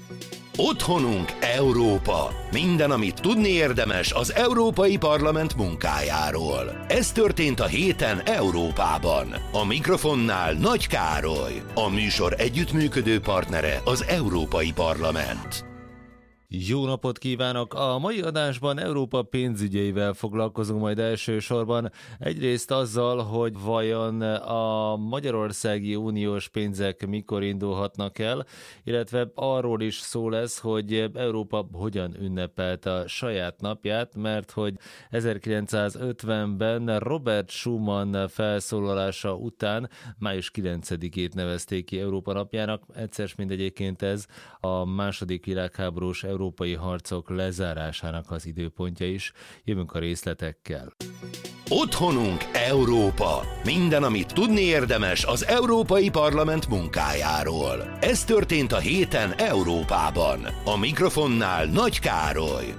Otthonunk Európa. Minden, amit tudni érdemes az Európai Parlament munkájáról. Ez történt a héten Európában. A mikrofonnál Nagy Károly. A műsor együttműködő partnere az Európai Parlament. Jó napot kívánok! A mai adásban Európa pénzügyeivel foglalkozunk majd elsősorban. Egyrészt azzal, hogy vajon a magyarországi uniós pénzek mikor indulhatnak el, illetve arról is szó lesz, hogy Európa hogyan ünnepelte a saját napját, mert hogy 1950-ben Robert Schuman felszólalása után május 9-ét nevezték ki Európa napjának. Egyszer mind egyébként ez a második világháborús európai harcok lezárásának az időpontja is. Jövünk a részletekkel. Otthonunk Európa. Minden, amit tudni érdemes az Európai Parlament munkájáról. Ez történt a héten Európában. A mikrofonnál Nagy Károly.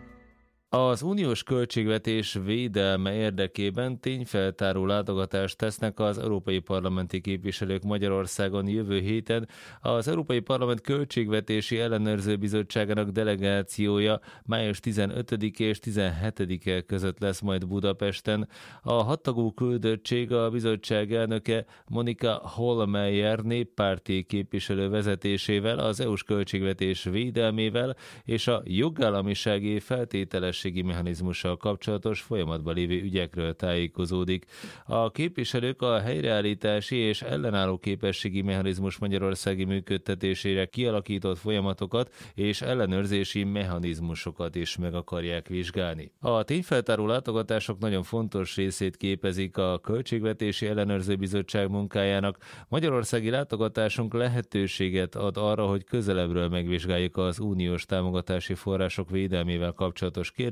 Az uniós költségvetés védelme érdekében tényfeltáró látogatást tesznek az európai parlamenti képviselők Magyarországon jövő héten. Az Európai Parlament Költségvetési Ellenőrző Bizottságának delegációja május 15 és 17-e között lesz majd Budapesten. A hattagú küldöttség a bizottság elnöke Monika Hohlmeier néppárti képviselő vezetésével, az EU-s költségvetés védelmével és a jogállamisági feltételes mechanizmussal kapcsolatos folyamatban lévő ügyekről tájékozódik. A képviselők a helyreállítási és ellenálló képességi mechanizmus magyarországi működtetésére kialakított folyamatokat és ellenőrzési mechanizmusokat is meg akarják vizsgálni. A tényfeltáró látogatások nagyon fontos részét képezik a Költségvetési Ellenőrző Bizottság munkájának. Magyarországi látogatásunk lehetőséget ad arra, hogy közelebbről megvizsgáljuk az uniós támogatási források védelmével kapcsolatos kérdéseket,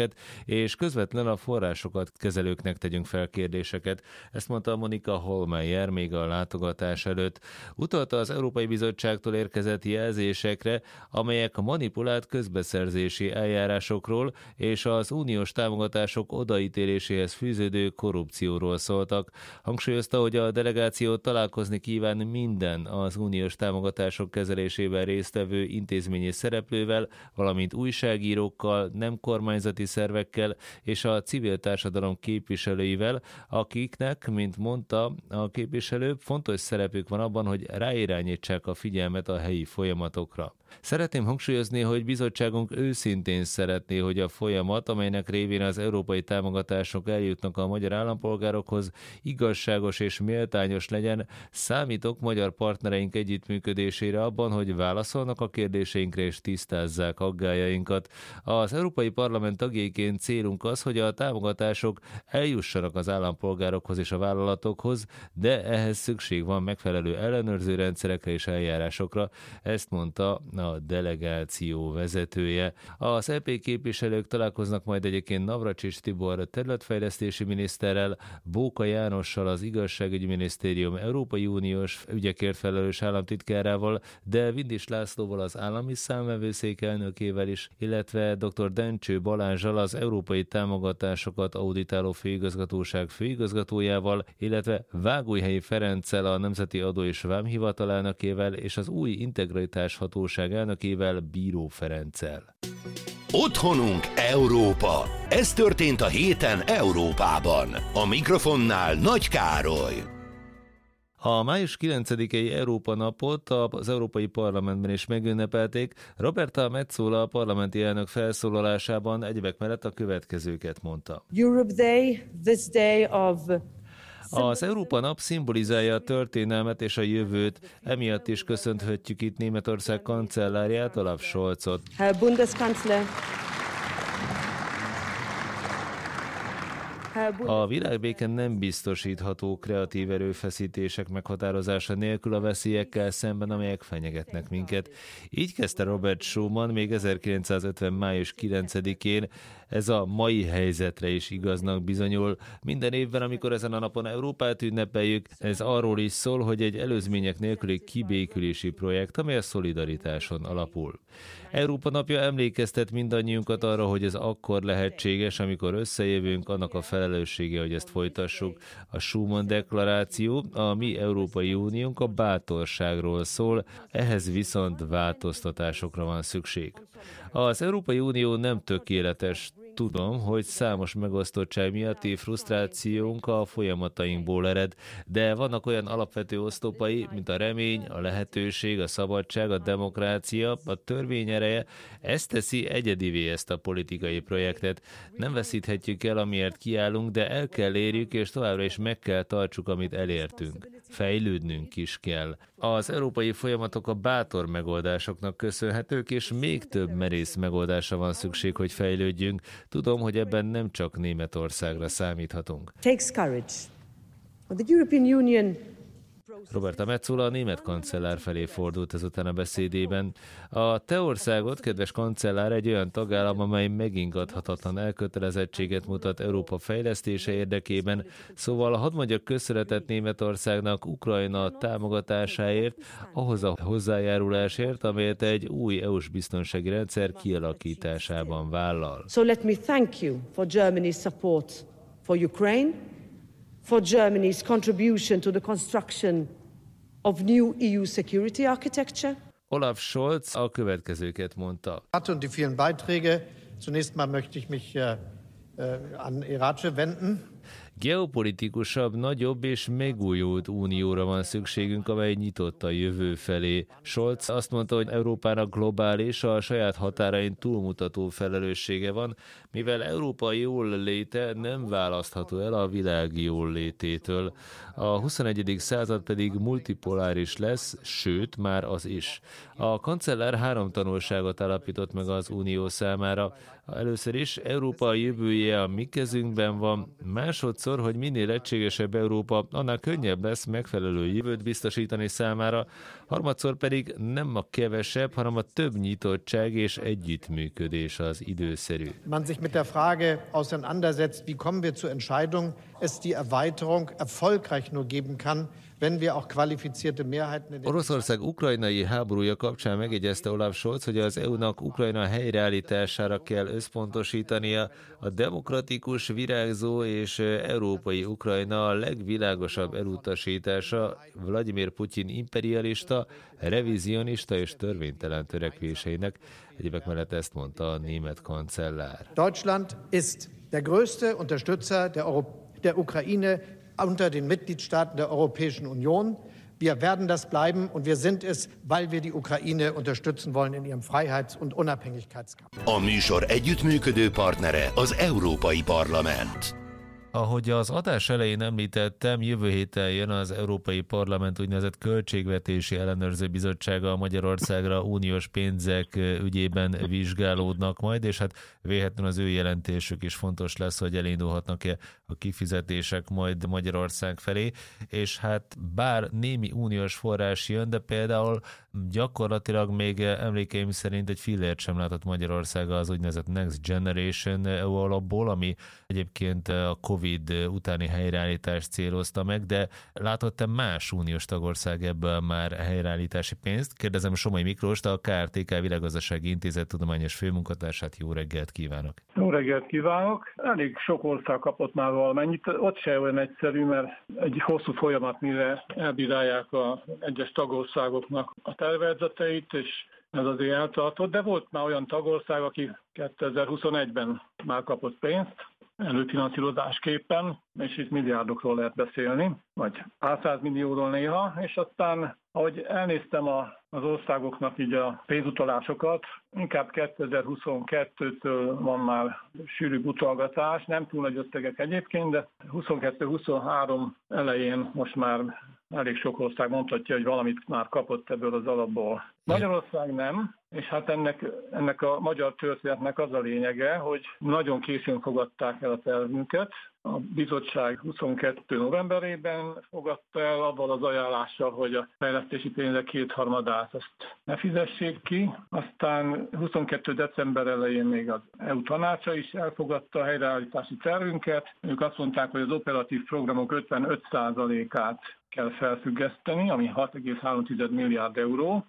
és közvetlen a forrásokat kezelőknek tegyünk fel kérdéseket. Ezt mondta Monika Hohlmeier még a látogatás előtt. Utalta az Európai Bizottságtól érkezett jelzésekre, amelyek a manipulált közbeszerzési eljárásokról és az uniós támogatások odaítéléséhez fűződő korrupcióról szóltak. Hangsúlyozta, hogy a delegáció találkozni kíván minden az uniós támogatások kezelésében résztvevő intézményi szereplővel, valamint újságírókkal, nem kormányzati szervekkel és a civil társadalom képviselőivel, akiknek, mint mondta a képviselő, fontos szerepük van abban, hogy ráirányítsák a figyelmet a helyi folyamatokra. Szeretném hangsúlyozni, hogy bizottságunk őszintén szeretné, hogy a folyamat, amelynek révén az európai támogatások eljutnak a magyar állampolgárokhoz, igazságos és méltányos legyen. Számítok magyar partnereink együttműködésére abban, hogy válaszolnak a kérdéseinkre és tisztázzák aggályainkat. Az Európai Parlament tagjaiként célunk az, hogy a támogatások eljussanak az állampolgárokhoz és a vállalatokhoz, de ehhez szükség van megfelelő ellenőrző rendszerekre és eljárásokra. Ezt mondta a delegáció vezetője. Az EP képviselők találkoznak majd egyébként Navracsics Tibor területfejlesztési miniszterrel, Bóka Jánossal, az Igazságügyi Minisztérium Európai Uniós ügyekért felelős államtitkárával, de Vindis Lászlóval, az állami számvevőszék elnökével is, illetve dr. Dencső Balázsal, az európai támogatásokat auditáló főigazgatóság főigazgatójával, illetve Vágóhelyi Ferenccel, a Nemzeti Adó és Vámhivatal elnökével és az új integritás hatóság elnökével, Bíró Ferenccel. Otthonunk Európa. Ez történt a héten Európában. A mikrofonnál Nagy Károly. A május 9-i Európa napot az Európai Parlamentben is megünnepelték. Roberta Metsola a parlamenti elnök felszólalásában egyebek mellett a következőket mondta. Europe Day, this day of... Az Európa nap szimbolizálja a történelmet és a jövőt, emiatt is köszönhetjük itt Németország kancellárját, Olaf Scholzot. Herr Bundeskanzler. A világbéke nem biztosítható kreatív erőfeszítések meghatározása nélkül a veszélyekkel szemben, amelyek fenyegetnek minket. Így kezdte Robert Schuman még 1950. május 9-én. Ez a mai helyzetre is igaznak bizonyul. Minden évben, amikor ezen a napon Európát ünnepeljük, ez arról is szól, hogy egy előzmények nélküli kibékülési projekt, amely a szolidaritáson alapul. Európa napja emlékeztet mindannyiunkat arra, hogy ez akkor lehetséges, amikor összejövünk annak a felelőssége, hogy ezt folytassuk. A Schuman deklaráció, a mi Európai Uniónk a bátorságról szól, ehhez viszont változtatásokra van szükség. Az Európai Unió nem tökéletes. Tudom, hogy számos megosztottság miatti frusztrációnk a folyamatainkból ered, de vannak olyan alapvető oszlopai, mint a remény, a lehetőség, a szabadság, a demokrácia, a törvény ereje. Ez teszi egyedivé ezt a politikai projektet. Nem veszíthetjük el, amiért kiállunk, de el kell érjük, és továbbra is meg kell tartsuk, amit elértünk. Fejlődnünk is kell. Az európai folyamatok a bátor megoldásoknak köszönhetők, és még több merész megoldásra van szükség, hogy fejlődjünk. Tudom, hogy ebben nem csak Németországra számíthatunk. Takes courage. The European Union. Roberta Metsola a német kancellár felé fordult ezután a beszédében. A te országod, kedves kancellár, egy olyan tagállam, amely megingathatatlan elkötelezettséget mutat Európa fejlesztése érdekében, szóval hadd mondjak köszönetet Németországnak Ukrajna támogatásáért, ahhoz a hozzájárulásért, amelyet egy új EU-s biztonsági rendszer kialakításában vállal. So let me thank you for Germany's support for Ukraine, for Germany's contribution to the construction of new EU security architecture. Olaf Scholz a következőket mondta. Und die vielen Beiträge. Zunächst mal möchte ich mich an Irace wenden. Geopolitikusabb, nagyobb és megújult unióra van szükségünk, amely nyitott a jövő felé. Scholz azt mondta, hogy Európának globális, a saját határain túlmutató felelőssége van, mivel Európa jól léte nem választható el a világ jól lététől. A 21. század pedig multipoláris lesz, sőt, már az is. A kancellár 3 tanulságot állapított meg az unió számára. Először is Európa jövője a mi kezünkben van, másodszor, hogy minél egységesebb Európa, annál könnyebb lesz megfelelő jövőt biztosítani számára, harmadszor pedig nem a kevesebb, hanem a több nyitottság és együttműködés az időszerű. Man sich mit der Frage auseinandersetzt, wie kommen wir zur Entscheidung, es die Erweiterung erfolgreich nur geben kann, wenn wir auch qualifizierte Mehrheiten in den Oroszország ukrajnai háborúja kapcsán megjegyezte Olaf Scholz, hogy az EU-nak Ukrajna helyreállítására kell összpontosítania. A demokratikus, virágzó és európai Ukrajna a legvilágosabb elutasítása Vladimir Putyin imperialista, revizionista és törvénytelen törekvéseinek. Egyébek mellett ezt mondta a német kancellár. Deutschland ist der größte Unterstützer der Ukraine unter den Mitgliedstaaten der Europäischen Union. Wir werden das bleiben und wir sind es, weil wir die Ukraine unterstützen wollen in ihrem Freiheits- und Unabhängigkeitskampf. A műsor együttműködő partnere az Európai Parlament. Ahogy az adás elején említettem, jövő héten jön az Európai Parlament úgynevezett Költségvetési Ellenőrző Bizottsága, a Magyarországra uniós pénzek ügyében vizsgálódnak majd, és hát véletlenül az ő jelentésük is fontos lesz, hogy elindulhatnak-e a kifizetések majd Magyarország felé, és hát bár némi uniós forrás jön, de például gyakorlatilag még emlékeim szerint egy fillért sem látott Magyarország az úgynevezett Next Generation EU alapból, ami egyébként a Covid utáni helyreállítást célozta meg, de látott-e más uniós tagország ebből már helyreállítási pénzt? Kérdezem Somai Miklóst, a KRTK Világgazdasági Intézet tudományos főmunkatársát. Jó reggelt kívánok! Jó reggelt kívánok! Elég sok ország kapott már valamennyit. Ott se olyan egyszerű, mert egy hosszú folyamat, mire elbírálják az egyes tagországoknak a tervezeteit, és ez azért eltartott, de volt már olyan tagország, aki 2021-ben már kapott pénzt, előfinanszírozásképpen, és itt milliárdokról lehet beszélni, vagy 100 millióról néha, és aztán, ahogy elnéztem az országoknak így a pénzutalásokat, inkább 2022-től van már sűrűbb utalgatás, nem túl nagy összegek egyébként, de 22-23 elején most már elég sok ország mondhatja, hogy valamit már kapott ebből az alapból. Magyarország nem, és hát ennek a magyar történetnek az a lényege, hogy nagyon későn fogadták el a tervünket. A bizottság 22. novemberében fogadta el avval az ajánlással, hogy a fejlesztési pénzek 2/3 azt ne fizessék ki. Aztán 22. december elején még az EU tanácsa is elfogadta a helyreállítási tervünket. Ők azt mondták, hogy az operatív programok 55%-át kell felfüggeszteni, ami 6,3 milliárd euró, és a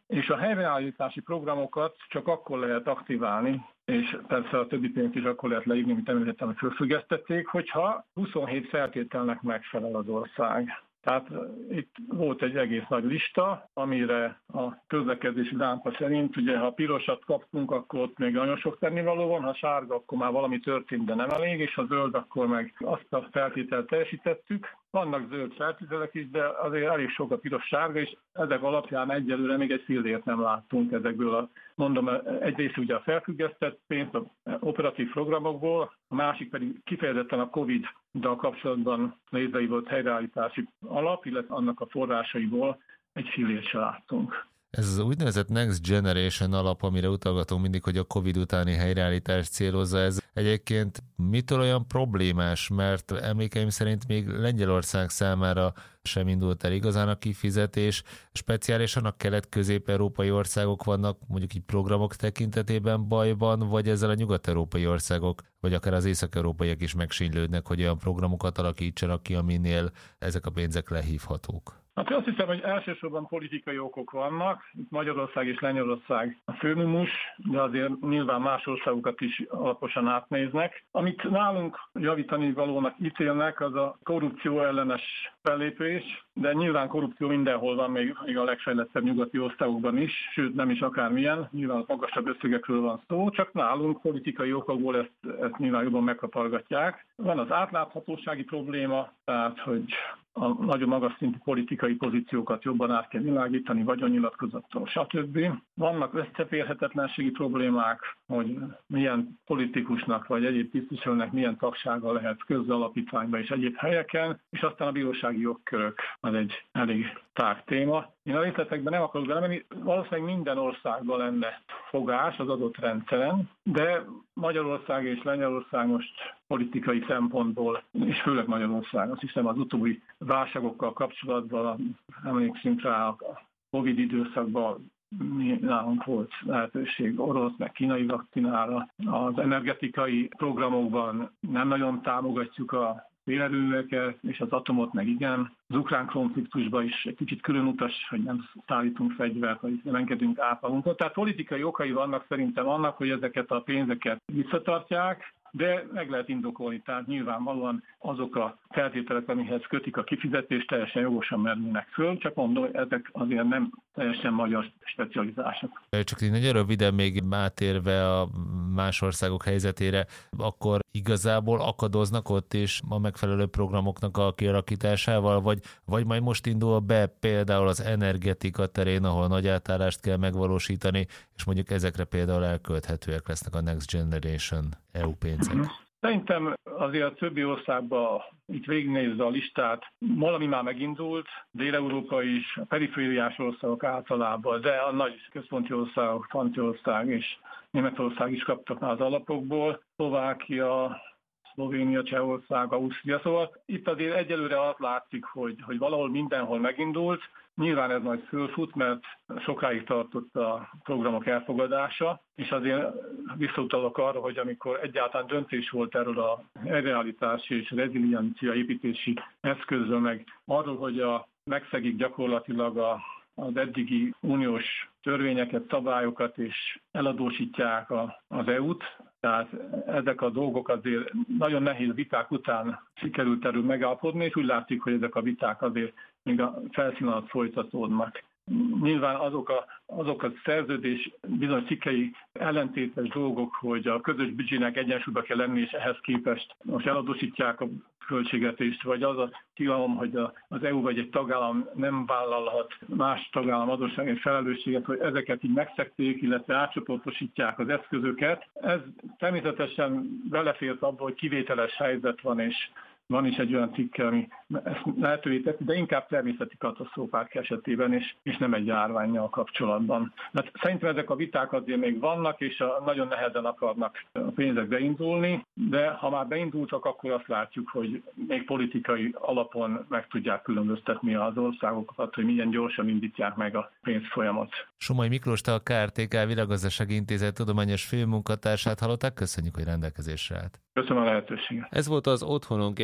helyreállítási programokat csak akkor lehet aktiválni, és persze a többi pénzt is akkor lehet leírni, mint említettem, hogy fölfüggesztették, hogyha 27 feltételnek megfelel az ország. Tehát itt volt egy egész nagy lista, amire a közlekedési lámpa szerint, ugye ha pirosat kaptunk, akkor ott még nagyon sok tennivaló van, ha sárga, akkor már valami történt, de nem elég, és ha zöld, akkor meg azt a feltételt teljesítettük. Vannak zöld feltételek is, de azért elég sok a piros-sárga, és ezek alapján egyelőre még egy fillért nem láttunk ezekből mondom, egyrészt ugye a felfüggesztett pénzt az operatív programokból, a másik pedig kifejezetten a Covid-dal kapcsolatban létrehívott helyreállítási alap, illetve annak a forrásaiból egy fillért se láttunk. Ez az úgynevezett Next Generation alap, amire utalgatunk mindig, hogy a Covid utáni helyreállítást célozza, ez egyébként mitől olyan problémás, mert emlékeim szerint még Lengyelország számára sem indult el igazán a kifizetés, speciálisan a kelet-közép-európai országok vannak mondjuk így programok tekintetében bajban, vagy ezzel a nyugat-európai országok, vagy akár az észak-európaiak is megsínylődnek, hogy olyan programokat alakítsanak ki, aminél ezek a pénzek lehívhatók? Hát azt hiszem, hogy elsősorban politikai okok vannak. Itt Magyarország és Lengyelország a főmumus, de azért nyilván más országokat is alaposan átnéznek. Amit nálunk javítani valónak ítélnek, az a korrupció ellenes fellépés, de nyilván korrupció mindenhol van, még a legfejlettebb nyugati országokban is, sőt nem is akármilyen, nyilván magasabb összegekről van szó, csak nálunk politikai okokból ezt nyilván jobban megkapargatják. Van az átláthatósági probléma, tehát hogy a nagyon magas szintű politikai pozíciókat jobban át kell világítani, vagyonnyilatkozattól, stb. Vannak összeférhetetlenségi problémák, hogy milyen politikusnak vagy egyéb tisztviselőnek milyen tagsága lehet közalapítványban és egyéb helyeken, és aztán a bírósági jogkörök az egy elég tág téma. Én a részletekben nem akarok belemenni, valószínűleg minden országban lenne fogás az adott rendszeren, de Magyarország és Lengyelország most politikai szempontból, és főleg Magyarország, azt hiszem az utóbbi válságokkal kapcsolatban, emlékszünk rá a Covid időszakban, nálunk volt lehetőség orosz, meg kínai vakcinára. Az energetikai programokban nem nagyon támogatjuk a szélerőműveket, és az atomot meg igen. Az ukrán konfliktusban is egy kicsit különutas, hogy nem szállítunk fegyvert, vagy nem engedünk áfalunkot. Tehát politikai okai vannak szerintem annak, hogy ezeket a pénzeket visszatartják, de meg lehet indokolni, tehát nyilvánvalóan azok a feltételek, amihez kötik a kifizetést, teljesen jogosan merülnek föl, csak mondom, hogy ezek azért nem teljesen magyar specializások. Csak így nagyon röviden még átérve a más országok helyzetére, akkor igazából akadoznak ott is a megfelelő programoknak a kialakításával, vagy majd most indul be például az energetika terén, ahol nagy átállást kell megvalósítani, és mondjuk ezekre például elkölthetőek lesznek a Next Generation EU pénzek. Szerintem azért a többi országban itt végignézve a listát, valami már megindult, Dél-Európa is, a perifériás országok általában, de a nagy központi országok, Franciaország és Németország is kaptak már az alapokból, Szlovákia, Szlovénia, Csehország, Ausztria, szóval itt azért egyelőre azt látszik, hogy valahol mindenhol megindult. Nyilván ez majd fölfut, mert sokáig tartott a programok elfogadása, és azért visszautalok arra, hogy amikor egyáltalán döntés volt erről a helyreállítási és reziliencia építési eszközről, meg arról, hogy megszegik gyakorlatilag az eddigi uniós törvényeket, szabályokat, és eladósítják az EU-t. Tehát ezek a dolgok azért nagyon nehéz viták után sikerült erről megállapodni, és úgy látszik, hogy ezek a viták azért még a felszín alatt folytatódnak. Nyilván azok a szerződés bizonyos cikkei ellentétes dolgok, hogy a közös büdzsének egyensúlyba kell lenni, és ehhez képest most eladósítják a költségvetést, vagy az a tilalom, hogy az EU vagy egy tagállam nem vállalhat más tagállam adóssági felelősséget, hogy ezeket így megszegték, illetve átcsoportosítják az eszközöket. Ez természetesen belefért abba, hogy kivételes helyzet van, és van is egy olyan cikke, ami ezt lehetővé teszi, de inkább természeti katasztrófák esetében, és nem egy járvánnyal kapcsolatban. Hát szerintem ezek a viták azért még vannak, és nagyon nehezen akarnak a pénzek beindulni, de ha már beindultak, akkor azt látjuk, hogy még politikai alapon meg tudják különböztetni az országokat, hogy milyen gyorsan indítják meg a pénzfolyamat. Somai Miklós, te a KRTK Világgazdasági Intézet tudományos főmunkatársát hallották, köszönjük, hogy rendelkezésre állt. Köszönöm a lehetőséget. Ez volt az Otthonunk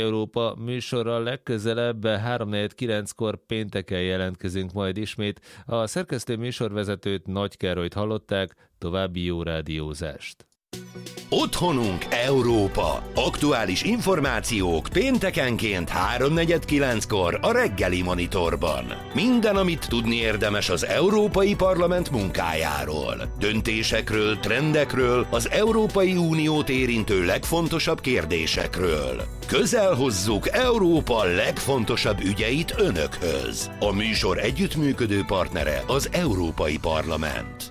Európa műsorral legközelebb 3:49-kor pénteken jelentkezünk majd ismét. A szerkesztő műsorvezetőt, Nagy Károlyt hallották, további jó rádiózást. Otthonunk Európa. Aktuális információk péntekenként 3:49-kor a reggeli Monitorban. Minden, amit tudni érdemes az Európai Parlament munkájáról. Döntésekről, trendekről, az Európai Uniót érintő legfontosabb kérdésekről. Közel hozzuk Európa legfontosabb ügyeit önökhöz. A műsor együttműködő partnere az Európai Parlament.